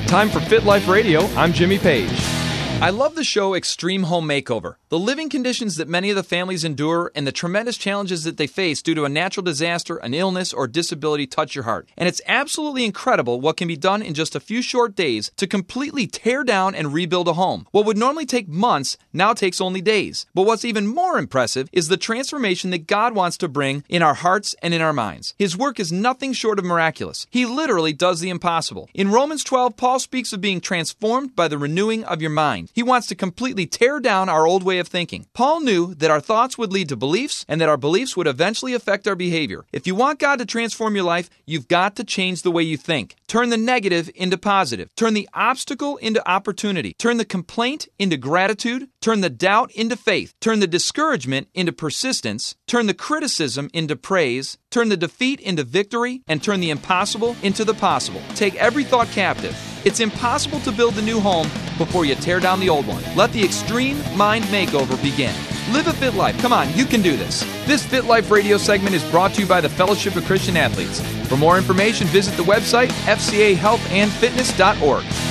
Time for Fit Life Radio. I'm Jimmy Page. I love the show Extreme Home Makeover. The living conditions that many of the families endure and the tremendous challenges that they face due to a natural disaster, an illness, or disability touch your heart. And it's absolutely incredible what can be done in just a few short days to completely tear down and rebuild a home. What would normally take months now takes only days. But what's even more impressive is the transformation that God wants to bring in our hearts and in our minds. His work is nothing short of miraculous. He literally does the impossible. In Romans 12, Paul speaks of being transformed by the renewing of your mind. He wants to completely tear down our old way of thinking. Paul knew that our thoughts would lead to beliefs and that our beliefs would eventually affect our behavior. If you want God to transform your life, you've got to change the way you think. Turn the negative into positive. Turn the obstacle into opportunity. Turn the complaint into gratitude. Turn the doubt into faith. Turn the discouragement into persistence. Turn the criticism into praise. Turn the defeat into victory. And turn the impossible into the possible. Take every thought captive. It's impossible to build a new home before you tear down the old one. Let the Extreme Mind Makeover begin. Live a fit life. Come on, you can do this. This Fit Life radio segment is brought to you by the Fellowship of Christian Athletes. For more information, visit the website fcahealthandfitness.org.